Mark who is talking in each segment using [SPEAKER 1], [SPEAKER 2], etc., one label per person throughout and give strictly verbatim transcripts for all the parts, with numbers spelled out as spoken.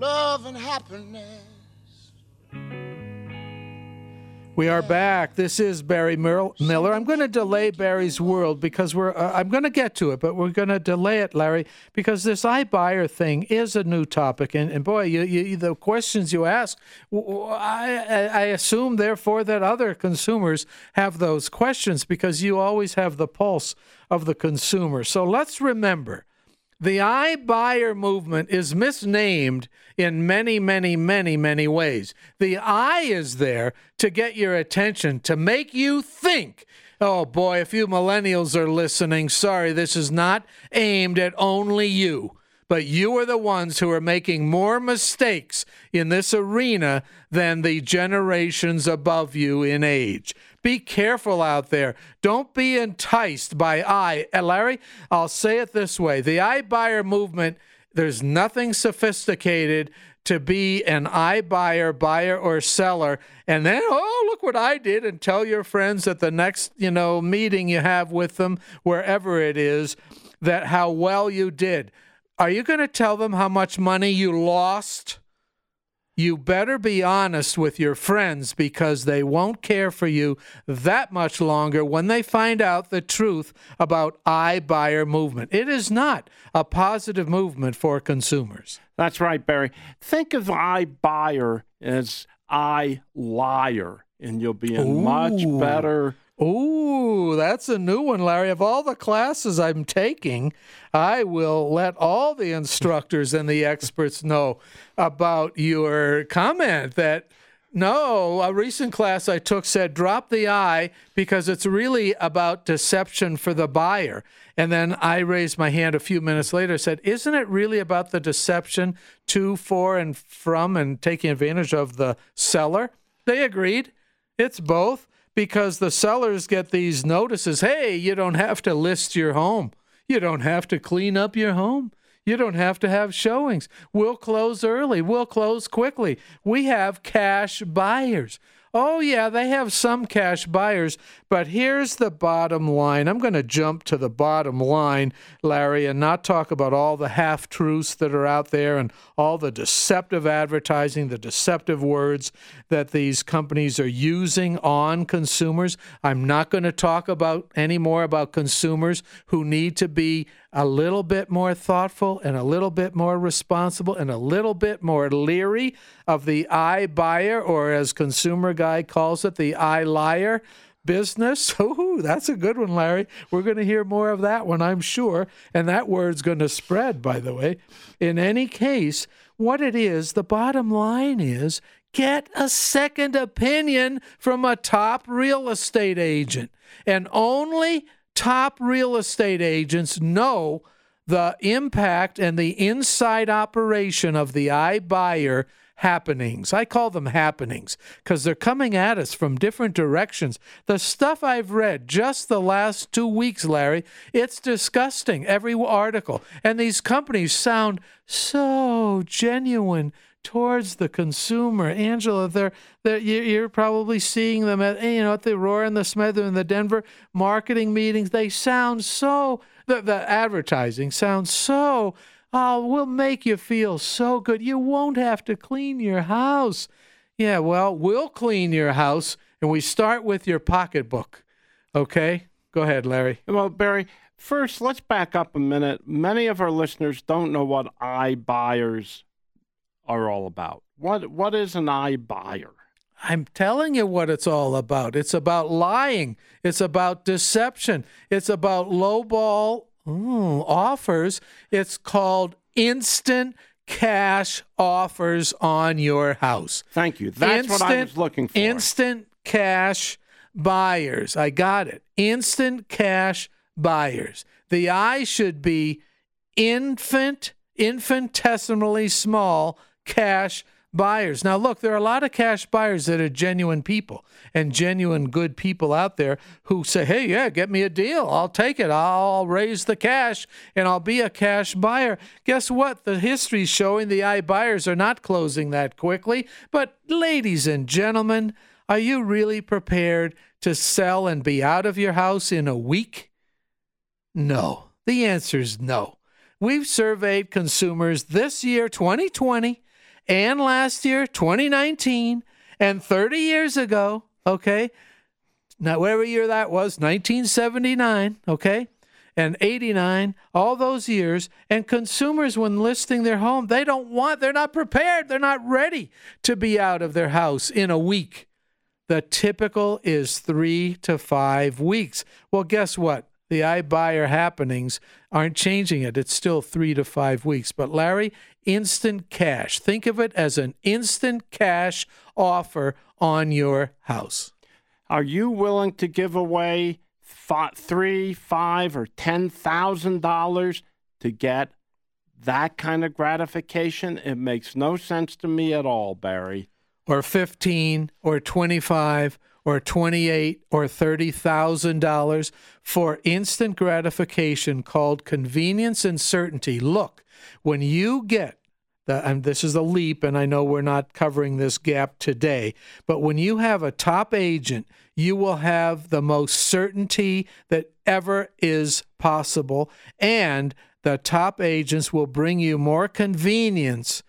[SPEAKER 1] love and happiness.
[SPEAKER 2] We are back. This is Barry Mil- Miller. I'm going to delay Barry's World because we're. Uh, I'm going to get to it, but we're going to delay it, Larry, because this iBuyer thing is a new topic. And, and boy, you, you, the questions you ask, I, I assume, therefore, that other consumers have those questions because you always have the pulse of the consumer. So let's remember, the iBuyer movement is misnamed in many, many, many, many ways. The I is there to get your attention, to make you think. Oh, boy, if you millennials are listening, sorry, this is not aimed at only you. But you are the ones who are making more mistakes in this arena than the generations above you in age. Be careful out there. Don't be enticed by I. Uh, Larry, I'll say it this way. The iBuyer movement, there's nothing sophisticated to be an iBuyer, buyer, or seller, and then, oh, look what I did, and tell your friends at the next, you know, meeting you have with them, wherever it is, that how well you did. Are you going to tell them how much money you lost? You better be honest with your friends because they won't care for you that much longer when they find out the truth about iBuyer movement. It is not a positive movement for consumers.
[SPEAKER 3] That's right, Barry. Think of iBuyer as iLiar, and you'll be in
[SPEAKER 2] Ooh.
[SPEAKER 3] much better.
[SPEAKER 2] Ooh, that's a new one, Larry. Of all the classes I'm taking, I will let all the instructors and the experts know about your comment that, no, a recent class I took said drop the I because it's really about deception for the buyer. And then I raised my hand a few minutes later and said, isn't it really about the deception to, for, and from and taking advantage of the seller? They agreed. It's both. Because the sellers get these notices, hey, you don't have to list your home. You don't have to clean up your home. You don't have to have showings. We'll close early. We'll close quickly. We have cash buyers. Oh, yeah, they have some cash buyers, but here's the bottom line. I'm going to jump to the bottom line, Larry, and not talk about all the half-truths that are out there and all the deceptive advertising, the deceptive words that these companies are using on consumers. I'm not going to talk about any more about consumers who need to be a little bit more thoughtful and a little bit more responsible and a little bit more leery of the iBuyer, or as Consumer Guy calls it, the iLiar business. Ooh, that's a good one, Larry. We're going to hear more of that one, I'm sure. And that word's going to spread, by the way. In any case, what it is, the bottom line is, get a second opinion from a top real estate agent. And only top real estate agents know the impact and the inside operation of the iBuyer happenings. I call them happenings because they're coming at us from different directions. The stuff I've read just the last two weeks, Larry, it's disgusting, every article. And these companies sound so genuine towards the consumer. Angela, they're, they're, you're probably seeing them at, you know, at the Roar and the Smother and the Denver marketing meetings. They sound so, the, the advertising sounds so, oh, we'll make you feel so good. You won't have to clean your house. Yeah, well, we'll clean your house, and we start with your pocketbook. Okay? Go ahead, Larry.
[SPEAKER 3] Well, Barry, first, let's back up a minute. Many of our listeners don't know what iBuyers are all about. What What is an iBuyer?
[SPEAKER 2] I'm telling you what it's all about. It's about lying. It's about deception. It's about lowball ooh, offers. It's called instant cash offers on your house.
[SPEAKER 3] Thank you. That's
[SPEAKER 2] instant,
[SPEAKER 3] what I was looking for.
[SPEAKER 2] Instant cash buyers. I got it. Instant cash buyers. The I should be infant, infinitesimally small cash buyers. Now, look, there are a lot of cash buyers that are genuine people and genuine good people out there who say, hey, yeah, get me a deal. I'll take it. I'll raise the cash and I'll be a cash buyer. Guess what? The history's showing the iBuyers are not closing that quickly. But ladies and gentlemen, are you really prepared to sell and be out of your house in a week? No. The answer is no. We've surveyed consumers this year, twenty twenty, and last year, twenty nineteen, and thirty years ago, okay? Now, whatever year that was, nineteen seventy-nine, okay? And eighty-nine, all those years. And consumers, when listing their home, they don't want, they're not prepared. They're not ready to be out of their house in a week. The typical is three to five weeks. Well, guess what? The iBuyer happenings aren't changing it. It's still three to five weeks. But Larry, instant cash. Think of it as an instant cash offer on your house.
[SPEAKER 3] Are you willing to give away five, three, five, or ten thousand dollars to get that kind of gratification? It makes no sense to me at all, Barry.
[SPEAKER 2] Or fifteen, or twenty-five, or twenty-eight, or thirty thousand dollars for instant gratification called convenience and certainty. Look, when you get the, and this is a leap, and I know we're not covering this gap today, but when you have a top agent, you will have the most certainty that ever is possible, and the top agents will bring you more convenience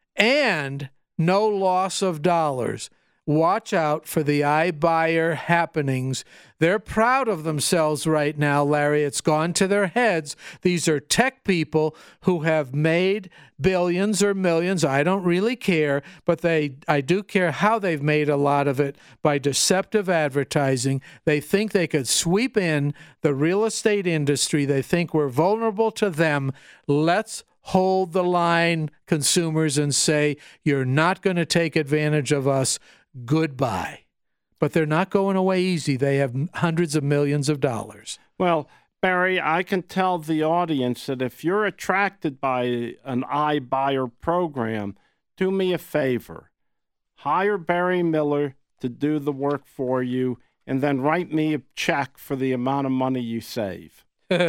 [SPEAKER 2] and no loss of dollars. Watch out for the iBuyer happenings. They're proud of themselves right now, Larry. It's gone to their heads. These are tech people who have made billions or millions. I don't really care, but they I do care how they've made a lot of it by deceptive advertising. They think they could sweep in the real estate industry. They think we're vulnerable to them. Let's hold the line, consumers, and say, you're not going to take advantage of us. Goodbye. But they're not going away easy. They have hundreds of millions of dollars.
[SPEAKER 3] Well, Barry, I can tell the audience that if you're attracted by an iBuyer program, do me a favor. Hire Barry Miller to do the work for you, and then write me a check for the amount of money you save.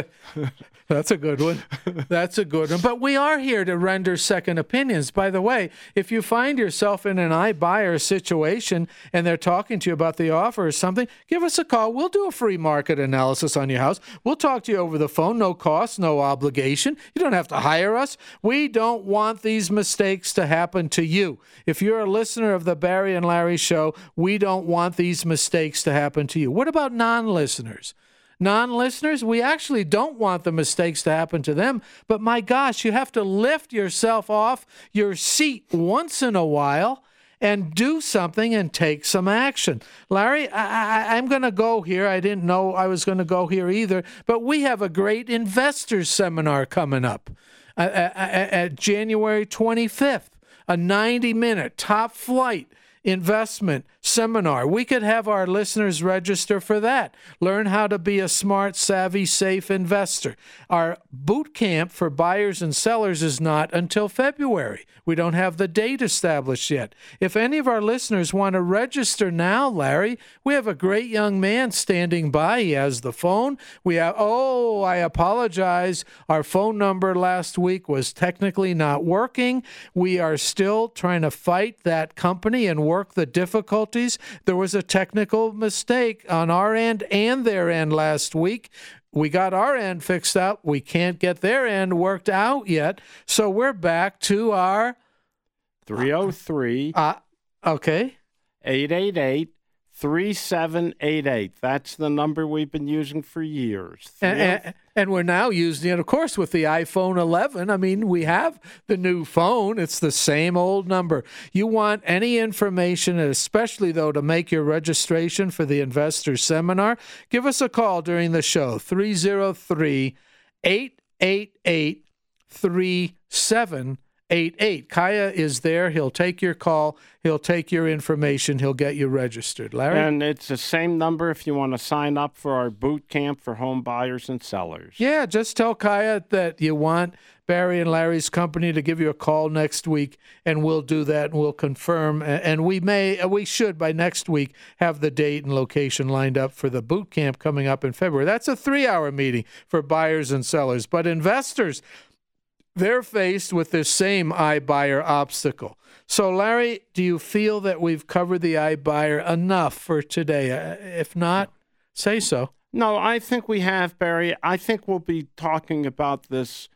[SPEAKER 2] That's a good one. That's a good one. But we are here to render second opinions. By the way, if you find yourself in an iBuyer situation and they're talking to you about the offer or something, give us a call. We'll do a free market analysis on your house. We'll talk to you over the phone. No cost, no obligation. You don't have to hire us. We don't want these mistakes to happen to you. If you're a listener of the Barry and Larry Show, we don't want these mistakes to happen to you. What about non-listeners? Non-listeners, we actually don't want the mistakes to happen to them. But my gosh, you have to lift yourself off your seat once in a while and do something and take some action. Larry, I, I, I'm going to go here. I didn't know I was going to go here either. But we have a great investors seminar coming up uh, at, at January twenty-fifth, a ninety-minute top flight investment seminar. We could have our listeners register for that. Learn how to be a smart, savvy, safe investor. Our boot camp for buyers and sellers is not until February. We don't have the date established yet. If any of our listeners want to register now, Larry, we have a great young man standing by. He has the phone. We have, oh, I apologize. Our phone number last week was technically not working. We are still trying to fight that company and work the difficulties. There was a technical mistake on our end and their end last week. We got our end fixed up. We can't get their end worked out yet. So we're back to our
[SPEAKER 3] three oh three,
[SPEAKER 2] uh, okay.
[SPEAKER 3] eight eight eight, three seven eight eight. That's the number we've been using for years.
[SPEAKER 2] And, and, and we're now using it, of course, with the iPhone eleven. I mean, we have the new phone. It's the same old number. You want any information, and especially, though, to make your registration for the Investor Seminar, give us a call during the show, three oh three, eight eight eight, three seven eight eight. Kaya is there. He'll take your call. He'll take your information. He'll get you registered. Larry?
[SPEAKER 3] And it's the same number if you want to sign up for our boot camp for home buyers and sellers.
[SPEAKER 2] Yeah, just tell Kaya that you want Barry and Larry's company to give you a call next week, and we'll do that, and we'll confirm. And we may, we should by next week have the date and location lined up for the boot camp coming up in February. That's a three-hour meeting for buyers and sellers. But investors, they're faced with this same iBuyer obstacle. So, Larry, do you feel that we've covered the iBuyer enough for today? Uh, if not, say so.
[SPEAKER 3] No, I think we have, Barry. I think we'll be talking about this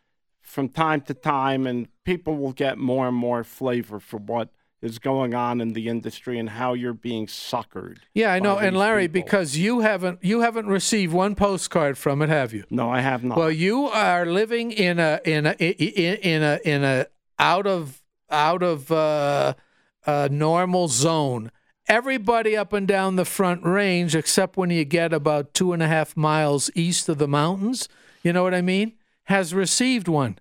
[SPEAKER 3] from time to time, and people will get more and more flavor for what is going on in the industry and how you're being suckered.
[SPEAKER 2] Yeah, I know.
[SPEAKER 3] by
[SPEAKER 2] And
[SPEAKER 3] these
[SPEAKER 2] Larry,
[SPEAKER 3] people.
[SPEAKER 2] because you haven't you haven't received one postcard from it, have you?
[SPEAKER 3] No, I have not.
[SPEAKER 2] Well, you are living in a in a in, in a in a out of out of uh, a normal zone. Everybody up and down the Front Range, except when you get about two and a half miles east of the mountains, you know what I mean, has received one.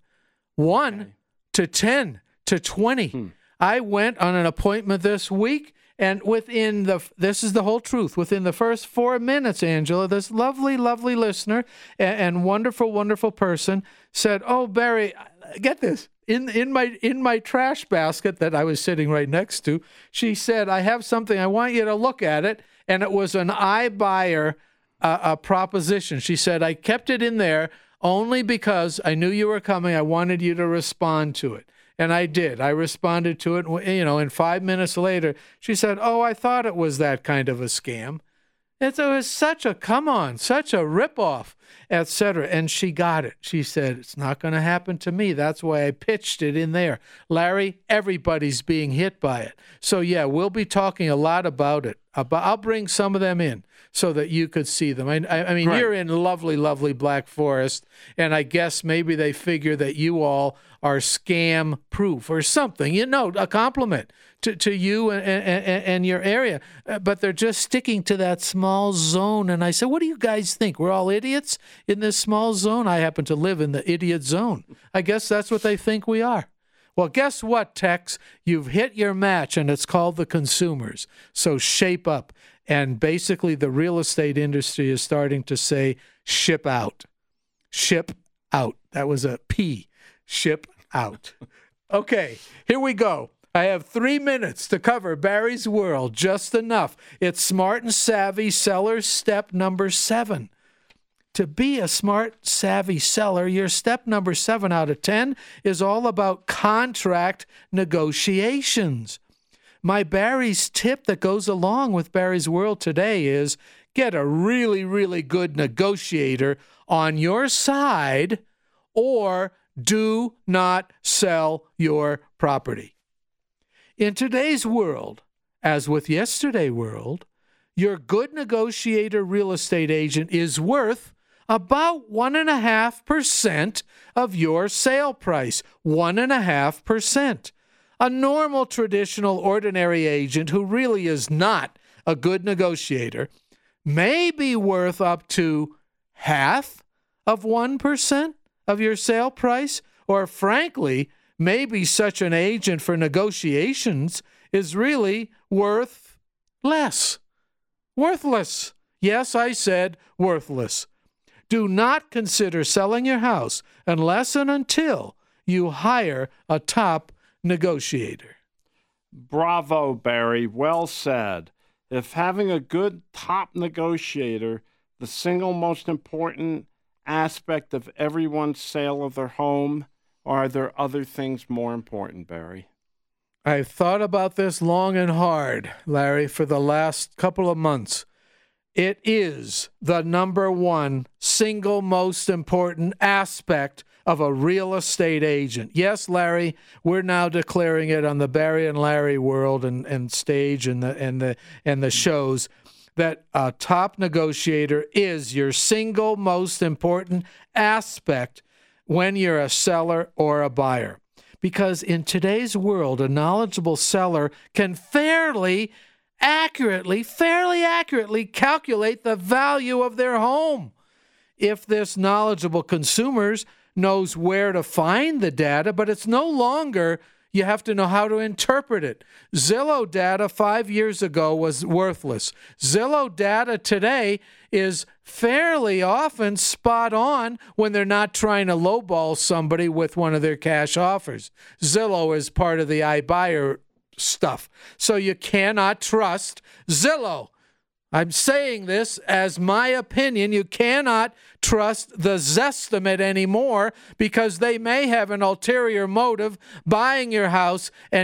[SPEAKER 2] One
[SPEAKER 3] Okay.
[SPEAKER 2] to ten to twenty.
[SPEAKER 3] Hmm.
[SPEAKER 2] I went on an appointment this week, and within the, this is the whole truth, within the first four minutes, Angela, this lovely, lovely listener and, and wonderful, wonderful person said, "Oh, Barry, get this. In in my in my trash basket that I was sitting right next to," she said, "I have something. I want you to look at it." And it was an iBuyer uh, a proposition. She said, "I kept it in there only because I knew you were coming. I wanted you to respond to it." And I did. I responded to it. You know, and five minutes later, she said, "Oh, I thought it was that kind of a scam." It was such a, come on, such a ripoff, et cetera. And she got it. She said, "It's not going to happen to me. That's why I pitched it in there." Larry, everybody's being hit by it. So, yeah, we'll be talking a lot about it. About, I'll bring some of them in so that you could see them. I, I, I mean,
[SPEAKER 3] Great.
[SPEAKER 2] You're in lovely, lovely Black Forest, and I guess maybe they figure that you all are scam proof or something. You know, a compliment to, to you and, and, and your area. Uh, but they're just sticking to that small zone. And I said, "What do you guys think? We're all idiots in this small zone?" I happen to live in the idiot zone. I guess that's what they think we are. Well, guess what, Tex? You've hit your match, and it's called the consumers. So shape up. And basically, the real estate industry is starting to say, ship out. Ship out. That was a P. Ship out. Okay, here we go. I have three minutes to cover Barry's World, just enough. It's smart and savvy seller step number seven. To be a smart, savvy seller, your step number seven out of ten is all about contract negotiations. My Barry's tip that goes along with Barry's World today is get a really, really good negotiator on your side, or do not sell your property. In today's world, as with yesterday's world, your good negotiator real estate agent is worth about one and a half percent of your sale price. One and a half percent. A normal, traditional, ordinary agent who really is not a good negotiator may be worth up to half of one percent of your sale price, or frankly, maybe such an agent for negotiations is really worth less. Worthless. Yes, I said worthless. Do not consider selling your house unless and until you hire a top negotiator.
[SPEAKER 3] Bravo, Barry. Well said. If having a good top negotiator, the single most important aspect of everyone's sale of their home, or are there other things more important, Barry?
[SPEAKER 2] I've thought about this long and hard, Larry, for the last couple of months. It is the number one single most important aspect of a real estate agent. Yes, Larry, we're now declaring it on the Barry and Larry World and, and stage and the and the and the shows that a top negotiator is your single most important aspect when you're a seller or a buyer. Because in today's world, a knowledgeable seller can fairly accurately, fairly accurately calculate the value of their home. If this knowledgeable consumer knows where to find the data, but it's no longer, you have to know how to interpret it. Zillow data five years ago was worthless. Zillow data today is fairly often spot on when they're not trying to lowball somebody with one of their cash offers. Zillow is part of the iBuyer stuff. So you cannot trust Zillow. I'm saying this as my opinion. You cannot trust the Zestimate anymore because they may have an ulterior motive buying your house and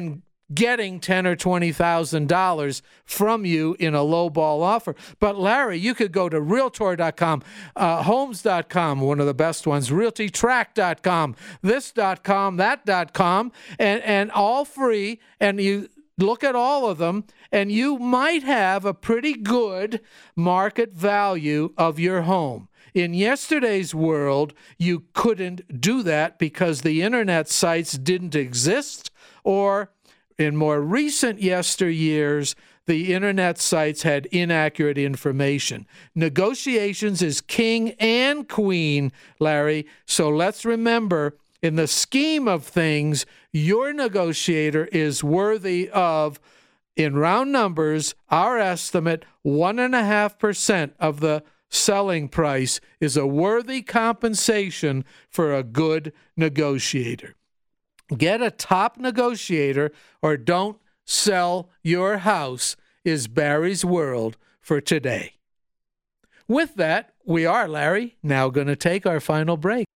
[SPEAKER 2] getting ten or twenty thousand dollars from you in a lowball offer. But Larry, you could go to Realtor dot com, uh, Homes dot com, one of the best ones, Realty Track dot com, this dot com, that dot com, and and all free. And you look at all of them, and you might have a pretty good market value of your home. In yesterday's world, you couldn't do that because the internet sites didn't exist, or in more recent yesteryears, the internet sites had inaccurate information. Negotiations is king and queen, Larry. So let's remember, in the scheme of things, your negotiator is worthy of, in round numbers, our estimate, one and a half percent of the selling price is a worthy compensation for a good negotiator. Get a top negotiator or don't sell your house is Barry's World for today. With that, we are, Larry, now going to take our final break.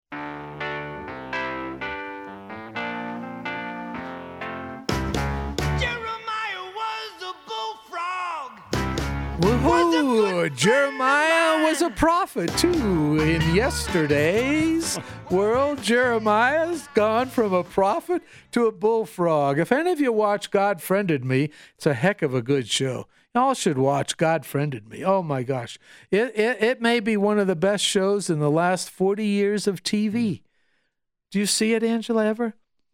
[SPEAKER 2] Woohoo! Jeremiah was a prophet, too. In yesterday's world, Jeremiah's gone from a prophet to a bullfrog. If any of you watch God Friended Me, it's a heck of a good show. Y'all should watch God Friended Me. Oh, my gosh. It, it, it may be one of the best shows in the last forty years of T V. Do you see it, Angela, ever?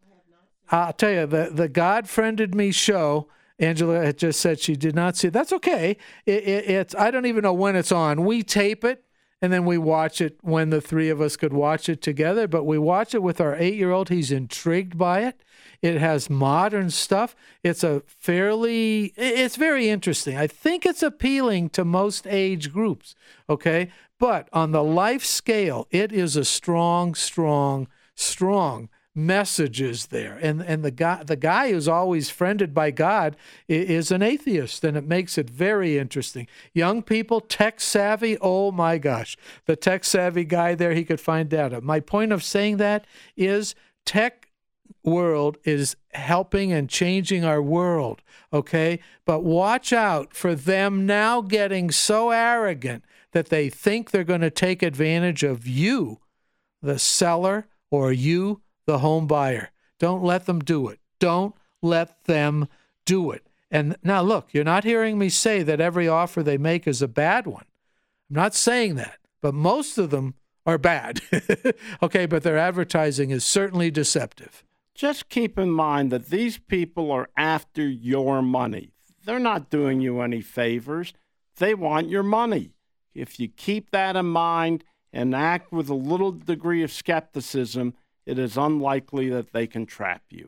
[SPEAKER 2] I'll tell you, the, the God Friended Me show, Angela had just said she did not see it. That's okay. It, it, it's I don't even know when it's on. We tape it, and then we watch it when the three of us could watch it together. But we watch it with our eight-year-old. He's intrigued by it. It has modern stuff. It's a fairly, it's very interesting. I think it's appealing to most age groups, okay? But on the life scale, it is a strong, strong, strong messages there. And and the guy the guy who's always friended by God is an atheist, and it makes it very interesting. Young people, tech savvy, oh my gosh. The tech savvy guy there, he could find data. My point of saying that is tech world is helping and changing our world, okay? But watch out for them now getting so arrogant that they think they're going to take advantage of you, the seller, or you, the home buyer. Don't let them do it. Don't let them do it. And now look, you're not hearing me say that every offer they make is a bad one. I'm not saying that, but most of them are bad. Okay, but their advertising is certainly deceptive.
[SPEAKER 3] Just keep in mind that these people are after your money. They're not doing you any favors. They want your money. If you keep that in mind and act with a little degree of skepticism, it is unlikely that they can trap you.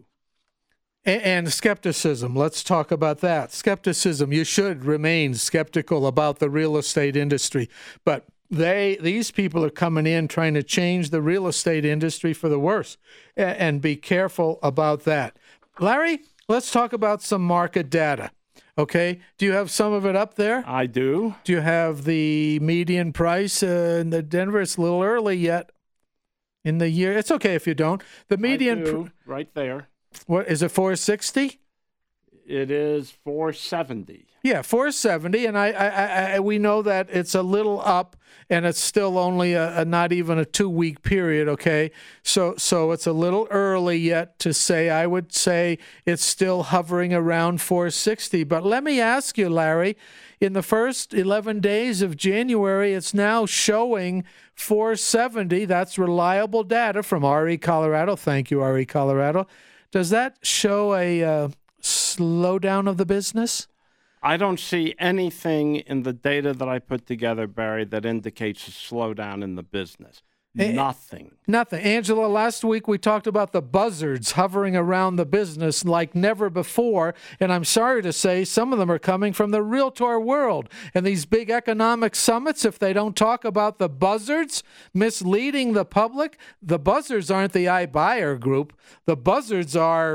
[SPEAKER 2] And, and skepticism, let's talk about that. Skepticism, you should remain skeptical about the real estate industry. But they, these people are coming in trying to change the real estate industry for the worse. And, and be careful about that. Larry, let's talk about some market data. Okay, do you have some of it up there?
[SPEAKER 3] I do.
[SPEAKER 2] Do you have the median price uh, in the Denver? It's a little early yet. In the year, it's okay if you don't. The median,
[SPEAKER 3] I do, right there.
[SPEAKER 2] What is it? four sixty.
[SPEAKER 3] It is four seventy.
[SPEAKER 2] Yeah, four seventy, and I, I, I, we know that it's a little up, and it's still only a, a not even a two-week period. Okay, so so it's a little early yet to say. I would say it's still hovering around four sixty. But let me ask you, Larry. In the first eleven days of January, it's now showing four seventy. That's reliable data from R E Colorado. Thank you, R E Colorado. Does that show a uh, slowdown of the business?
[SPEAKER 3] I don't see anything in the data that I put together, Barry, that indicates a slowdown in the business. Nothing.
[SPEAKER 2] Nothing. Angela, last week we talked about the buzzards hovering around the business like never before. And I'm sorry to say some of them are coming from the realtor world. And these big economic summits, if they don't talk about the buzzards misleading the public, the buzzards aren't the iBuyer group. The buzzards are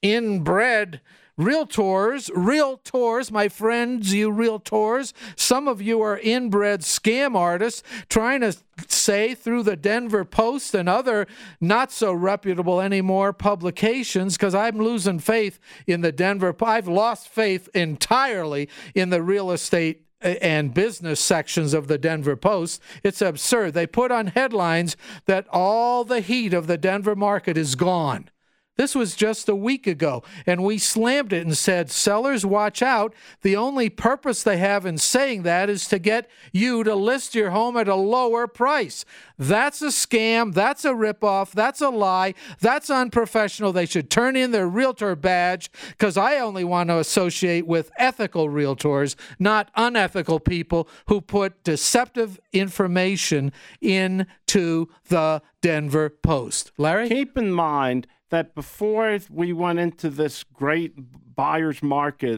[SPEAKER 2] inbred realtors, realtors, my friends, you realtors. Some of you are inbred scam artists trying to say through the Denver Post and other not so reputable anymore publications, because I'm losing faith in the Denver. I've lost faith entirely in the real estate and business sections of the Denver Post. It's absurd. They put on headlines that all the heat of the Denver market is gone. This was just a week ago, and we slammed it and said, sellers, watch out. The only purpose they have in saying that is to get you to list your home at a lower price. That's a scam. That's a ripoff. That's a lie. That's unprofessional. They should turn in their realtor badge, because I only want to associate with ethical realtors, not unethical people who put deceptive information into the Denver Post. Larry?
[SPEAKER 3] Keep in mind that before we went into this great buyer's market,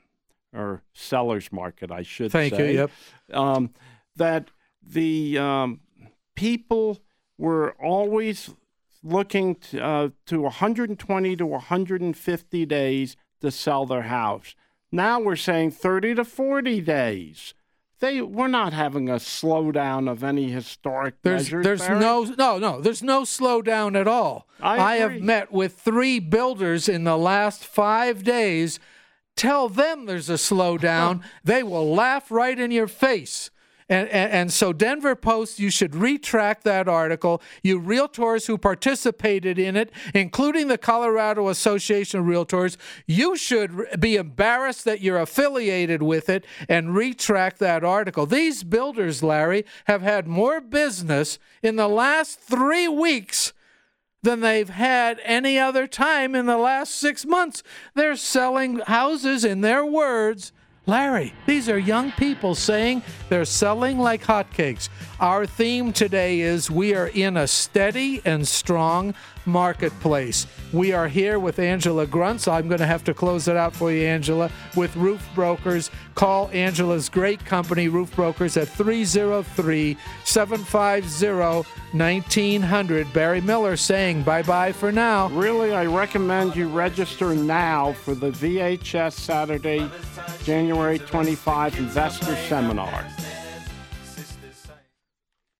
[SPEAKER 3] or seller's market, I should
[SPEAKER 2] Thank
[SPEAKER 3] say.
[SPEAKER 2] you, yep.
[SPEAKER 3] Um, that the um, people were always looking to, uh, to one hundred twenty to one hundred fifty days to sell their house. Now we're saying thirty to forty days. They we're not having a slowdown of any historic
[SPEAKER 2] there's,
[SPEAKER 3] measures.
[SPEAKER 2] There's
[SPEAKER 3] Barry.
[SPEAKER 2] no no no. There's no slowdown at all.
[SPEAKER 3] I,
[SPEAKER 2] I have met with three builders in the last five days. Tell them there's a slowdown. They will laugh right in your face. And, and and so Denver Post, you should retract that article. You realtors who participated in it, including the Colorado Association of Realtors, you should be embarrassed that you're affiliated with it and retract that article. These builders, Larry, have had more business in the last three weeks than they've had any other time in the last six months. They're selling houses, in their words. Larry, these are young people saying they're selling like hotcakes. Our theme today is we are in a steady and strong marketplace. We are here with Angela Gruntz. I'm going to have to close it out for you, Angela, with Roof Brokers. Call Angela's great company, Roof Brokers, at three oh three, seven five zero, nineteen hundred. Barry Miller saying bye-bye for now.
[SPEAKER 3] Really, I recommend you register now for the V H S Saturday, January twenty-fifth Investor Seminar.